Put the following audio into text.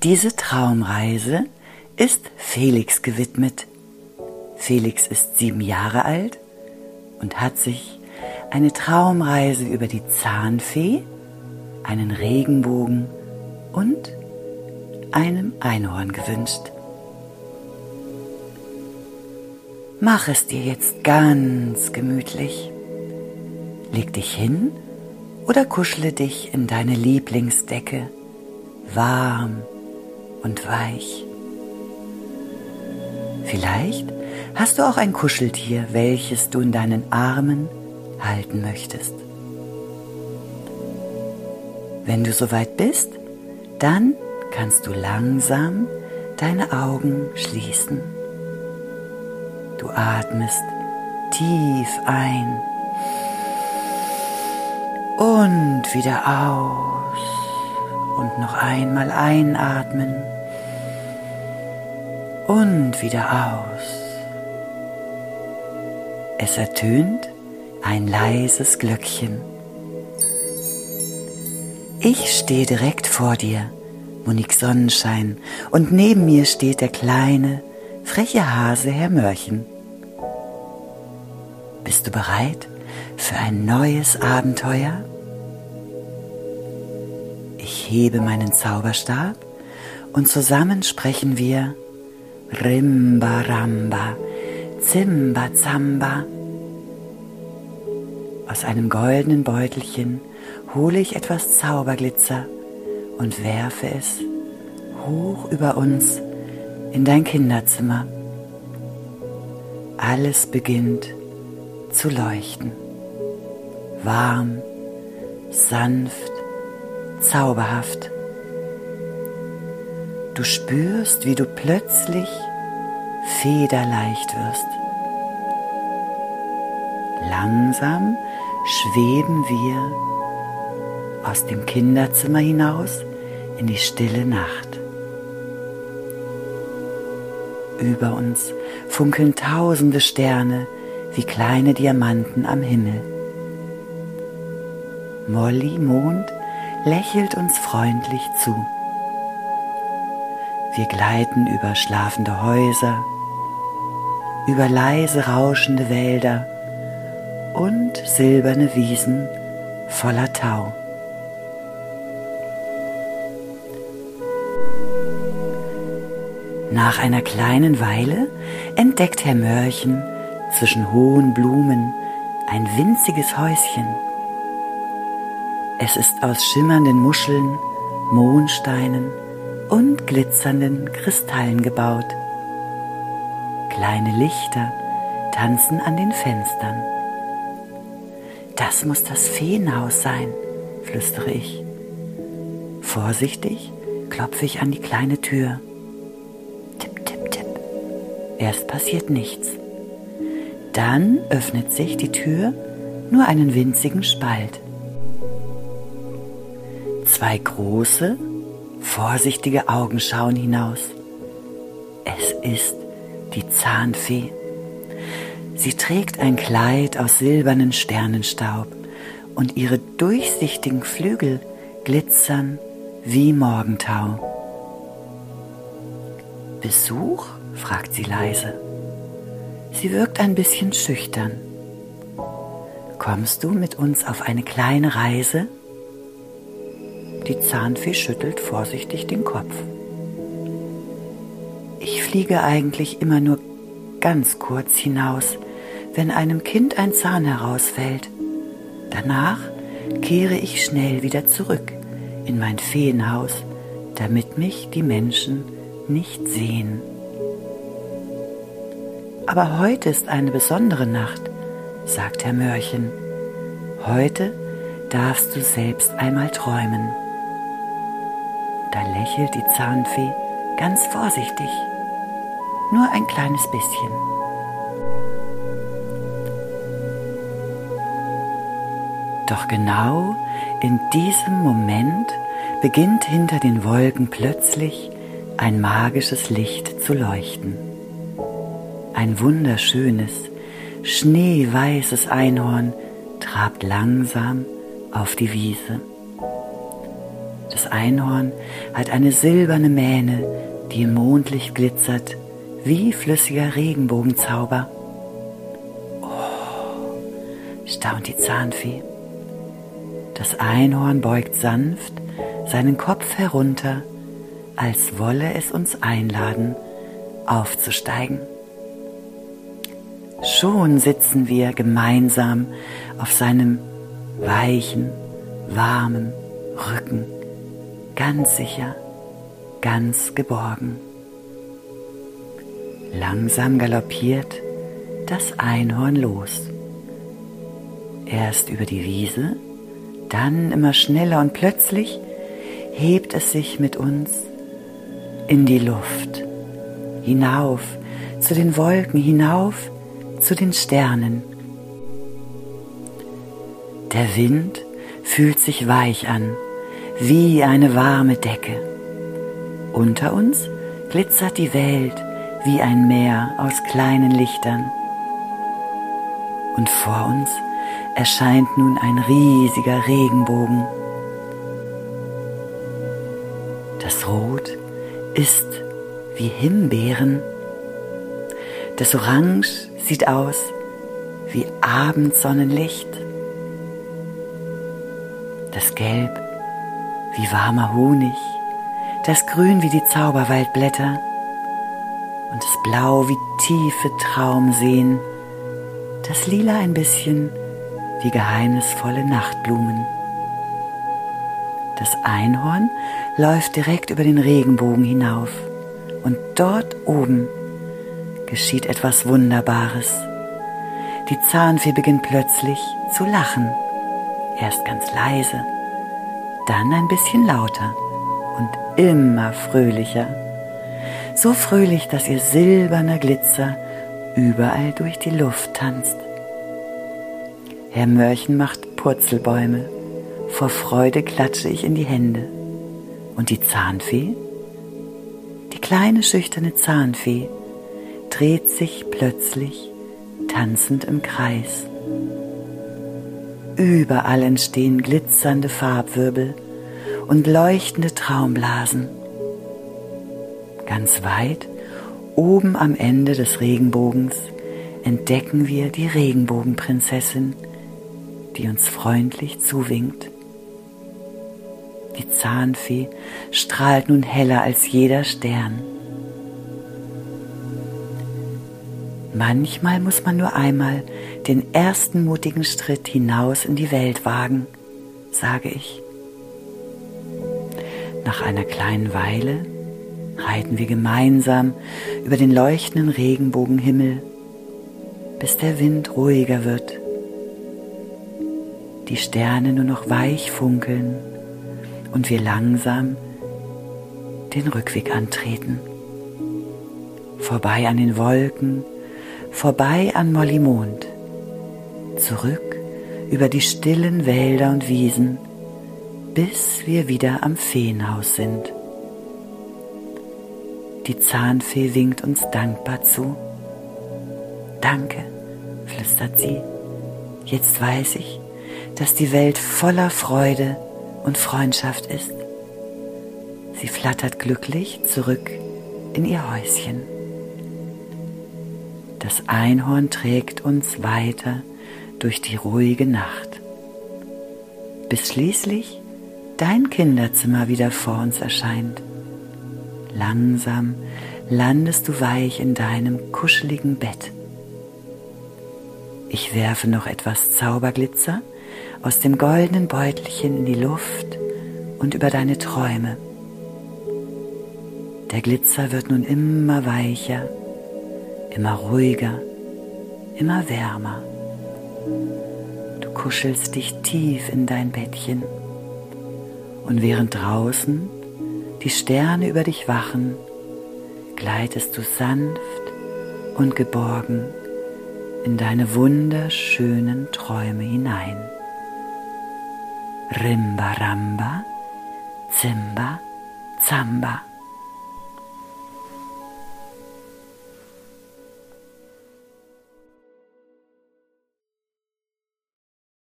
Diese Traumreise ist Felix gewidmet. Felix ist 7 Jahre alt und hat sich eine Traumreise über die Zahnfee, einen Regenbogen und einem Einhorn gewünscht. Mach es dir jetzt ganz gemütlich. Leg dich hin oder kuschle dich in deine Lieblingsdecke, warm und weich. Vielleicht hast du auch ein Kuscheltier, welches du in deinen Armen halten möchtest. Wenn du soweit bist, dann kannst du langsam deine Augen schließen. Du atmest tief ein und wieder aus und noch einmal einatmen und wieder aus. Es ertönt ein leises Glöckchen. Ich stehe direkt vor dir, Monique Sonnenschein, und neben mir steht der kleine, freche Hase Herr Mörchen. Bist du bereit für ein neues Abenteuer? Ich hebe meinen Zauberstab und zusammen sprechen wir Rimba Ramba, Zimba Zamba. Aus einem goldenen Beutelchen hole ich etwas Zauberglitzer und werfe es hoch über uns in dein Kinderzimmer. Alles beginnt zu leuchten. Warm, sanft, zauberhaft. Du spürst, wie du plötzlich federleicht wirst. Langsam schweben wir aus dem Kinderzimmer hinaus in die stille Nacht. Über uns funkeln tausende Sterne wie kleine Diamanten am Himmel. Molly Mond lächelt uns freundlich zu. Wir gleiten über schlafende Häuser, über leise rauschende Wälder und silberne Wiesen voller Tau. Nach einer kleinen Weile entdeckt Herr Mörchen zwischen hohen Blumen ein winziges Häuschen. Es ist aus schimmernden Muscheln, Mondsteinen und glitzernden Kristallen gebaut. Kleine Lichter tanzen an den Fenstern. Das muss das Feenhaus sein, flüstere ich. Vorsichtig klopfe ich an die kleine Tür. Tipp, tipp, tipp. Erst passiert nichts. Dann öffnet sich die Tür nur einen winzigen Spalt. 2 große, vorsichtige Augen schauen hinaus. Es ist die Zahnfee. Sie trägt ein Kleid aus silbernen Sternenstaub und ihre durchsichtigen Flügel glitzern wie Morgentau. Besuch? Fragt sie leise. Sie wirkt ein bisschen schüchtern. Kommst du mit uns auf eine kleine Reise? Die Zahnfee schüttelt vorsichtig den Kopf. Ich fliege eigentlich immer nur ganz kurz hinaus, wenn einem Kind ein Zahn herausfällt. Danach kehre ich schnell wieder zurück in mein Feenhaus, damit mich die Menschen nicht sehen. Aber heute ist eine besondere Nacht, sagt Herr Mörchen. Heute darfst du selbst einmal träumen. Da lächelt die Zahnfee ganz vorsichtig, nur ein kleines bisschen. Doch genau in diesem Moment beginnt hinter den Wolken plötzlich ein magisches Licht zu leuchten. Ein wunderschönes, schneeweißes Einhorn trabt langsam auf die Wiese. Das Das Einhorn hat eine silberne Mähne, die im Mondlicht glitzert, wie flüssiger Regenbogenzauber. Oh, staunt die Zahnfee. Das Einhorn beugt sanft seinen Kopf herunter, als wolle es uns einladen, aufzusteigen. Schon sitzen wir gemeinsam auf seinem weichen, warmen Rücken, ganz sicher, ganz geborgen. Langsam galoppiert das Einhorn los. Erst über die Wiese, dann immer schneller und plötzlich hebt es sich mit uns in die Luft, hinauf zu den Wolken, hinauf zu den Sternen. Der Wind fühlt sich weich an, wie eine warme Decke. Unter uns glitzert die Welt wie ein Meer aus kleinen Lichtern. Und vor uns erscheint nun ein riesiger Regenbogen. Das Rot ist wie Himbeeren. Das Orange sieht aus wie Abendsonnenlicht. Das Gelb wie warmer Honig. Das Grün wie die Zauberwaldblätter. Und das Blau wie tiefe Traumseen. Das Lila ein bisschen wie geheimnisvolle Nachtblumen. Das Einhorn läuft direkt über den Regenbogen hinauf und dort oben geschieht etwas Wunderbares. Die Zahnfee beginnt plötzlich zu lachen, erst ganz leise, dann ein bisschen lauter und immer fröhlicher. So fröhlich, dass ihr silberner Glitzer überall durch die Luft tanzt. Herr Mörchen macht Purzelbäume. Vor Freude klatsche ich in die Hände. Und die Zahnfee? Die kleine schüchterne Zahnfee dreht sich plötzlich tanzend im Kreis. Überall entstehen glitzernde Farbwirbel und leuchtende Traumblasen. Ganz weit, oben am Ende des Regenbogens, entdecken wir die Regenbogenprinzessin, die uns freundlich zuwinkt. Die Zahnfee strahlt nun heller als jeder Stern. Manchmal muss man nur einmal den ersten mutigen Schritt hinaus in die Welt wagen, sage ich. Nach einer kleinen Weile reiten wir gemeinsam über den leuchtenden Regenbogenhimmel, bis der Wind ruhiger wird, die Sterne nur noch weich funkeln und wir langsam den Rückweg antreten. Vorbei an den Wolken, vorbei an Mollimond, zurück über die stillen Wälder und Wiesen, bis wir wieder am Feenhaus sind. Die Zahnfee winkt uns dankbar zu. Danke, flüstert sie. Jetzt weiß ich, dass die Welt voller Freude und Freundschaft ist. Sie flattert glücklich zurück in ihr Häuschen. Das Einhorn trägt uns weiter durch die ruhige Nacht, bis schließlich dein Kinderzimmer wieder vor uns erscheint. Langsam landest du weich in deinem kuscheligen Bett. Ich werfe noch etwas Zauberglitzer aus dem goldenen Beutelchen in die Luft und über deine Träume. Der Glitzer wird nun immer weicher, immer ruhiger, immer wärmer. Du kuschelst dich tief in dein Bettchen und während draußen die Sterne über dich wachen, gleitest du sanft und geborgen in deine wunderschönen Träume hinein. Rimba Ramba, Zimba, Zamba.